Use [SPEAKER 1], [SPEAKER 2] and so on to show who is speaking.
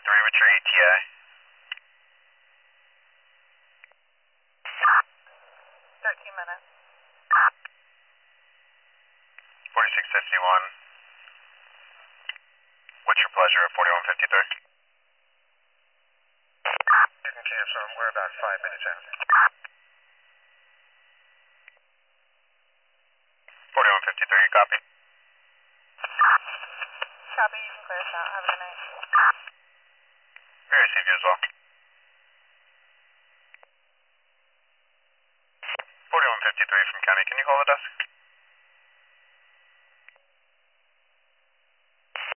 [SPEAKER 1] what's your ETA?
[SPEAKER 2] 13 minutes.
[SPEAKER 1] 4651. What's your pleasure at 4153?
[SPEAKER 3] Didn't cancel. We're about 5 minutes out.
[SPEAKER 1] 4153, copy.
[SPEAKER 2] Copy, you can clear us out. Have a good night.
[SPEAKER 1] We receive you as well. 4153 from County, can you call the desk?